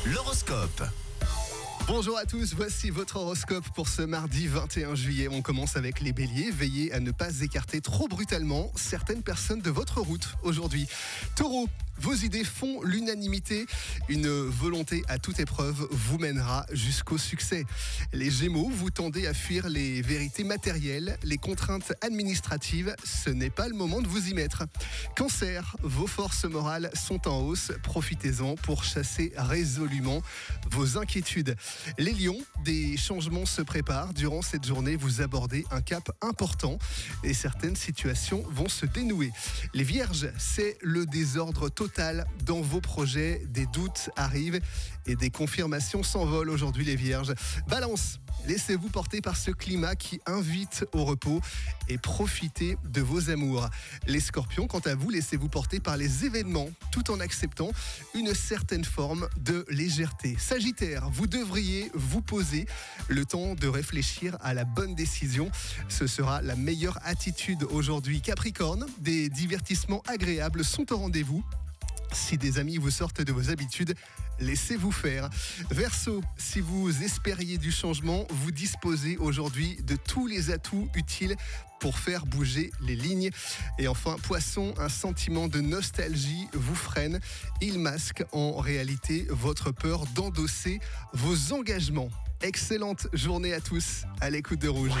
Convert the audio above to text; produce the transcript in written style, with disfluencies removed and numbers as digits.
L'horoscope. Bonjour à tous, voici votre horoscope pour ce mardi 21 juillet. On commence avec les béliers. Veillez à ne pas écarter trop brutalement certaines personnes de votre route aujourd'hui. Taureau, vos idées font l'unanimité. Une volonté à toute épreuve vous mènera jusqu'au succès. Les Gémeaux, vous tendez à fuir les vérités matérielles, les contraintes administratives. Ce n'est pas le moment de vous y mettre. Cancer, vos forces morales sont en hausse. Profitez-en pour chasser résolument vos inquiétudes. Les lions, des changements se préparent. Durant cette journée, vous abordez un cap important et certaines situations vont se dénouer. Les vierges, c'est le désordre total dans vos projets. Des doutes arrivent et des confirmations s'envolent aujourd'hui les vierges. Balance, laissez-vous porter par ce climat qui invite au repos et profitez de vos amours. Les scorpions, quant à vous, laissez-vous porter par les événements tout en acceptant une certaine forme de légèreté. Sagittaire, vous devriez vous poser le temps de réfléchir à la bonne décision. Ce sera la meilleure attitude aujourd'hui. Capricorne, des divertissements agréables sont au rendez-vous. Si des amis vous sortent de vos habitudes, laissez-vous faire. Verseau, si vous espériez du changement, vous disposez aujourd'hui de tous les atouts utiles pour faire bouger les lignes. Et enfin, Poisson, un sentiment de nostalgie vous freine. Il masque en réalité votre peur d'endosser vos engagements. Excellente journée à tous à l'écoute de Rouge.